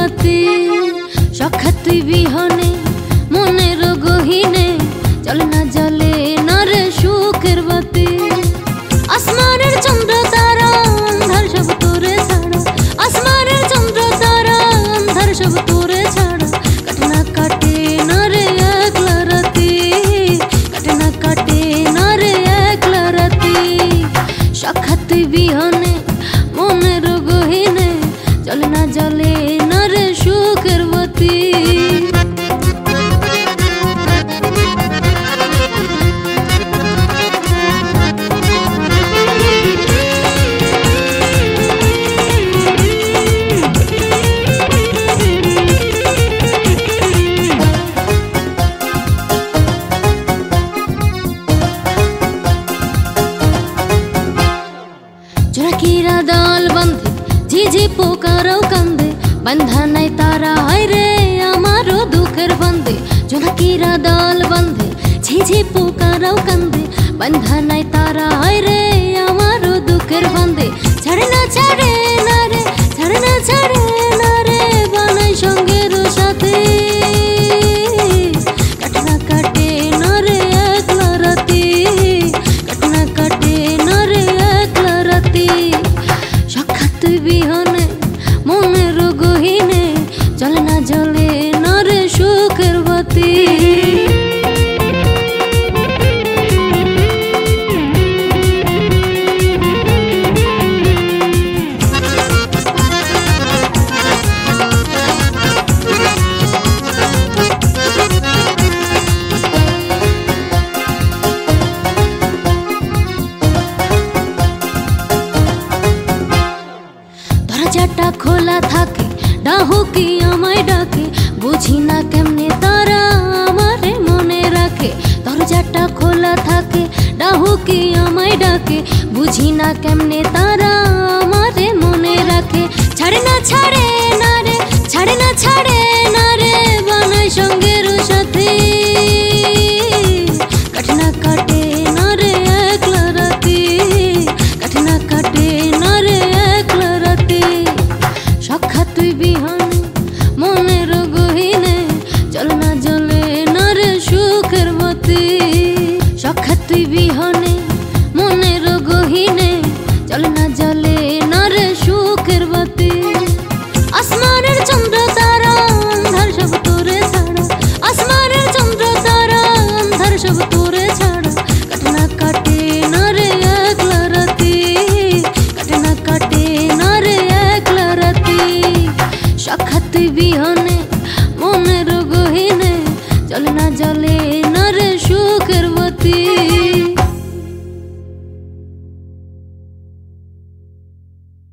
বাতি সখা তুই বিহনে মনের গহিনে চলে না জলে না রে সুখের বাতি আসমানের চন্দ্র তারা অন্ধার সব তোরে ছাড়া আসমানের চন্দ্র তারা অন্ধার সব তোরে ছাড়া কাটে না রে একলা রাতি কাটে না রে একলা রাতি সখা তুই বিহনে মনের গহিনে চলে না জলে না রে সুখের বাতি জোড়াকিরা দল বন্ধে ঝিঝি পোকারাও কান্দে বন্ধা নাই তারা হয় রে আমারও দুঃখের বন্ধে জোড়াকিরা দল বন্ধে ঝিঝি পোকারাও কান্দে বন্ধা নাই তারা হয় রে আমারও দুঃখের বন্ধে ছাড়ে না রে ছাড়ে না রে বানাই সঙ্গের সাথে কাটে না রে একলা রাতি কাটে না রে একলা রাতি সখা তুই বিহনে মনের গহিনে চলে না জলে না রে সুখের বাতি দরজাটা খোলা থাকে ডাহুকি আমায় ডাকে বুঝি না কেমনে তারা আমারে মনে রাখে দরজাটা খোলা থাকে ডাহুকি আমায় ডাকে বুঝি না কেমনে তারা আমারে মনে রাখে ছাড়ে না রে বানাই সঙ্গের সাথে কাটে না রে একলা রাতি কাটে না রে একলা রাতি সখা তুই বিহনে মনের গহিনে চল না জলে না রে সুখের বাতি সখা তুই বিহনে মনের গহিনে চল না জলে না রে সুখের বাতি আসমানের চন্দ্র তারা অন্ধার সব তোরে ছাড়া আসমানের চন্দ্র তারা অন্ধার সব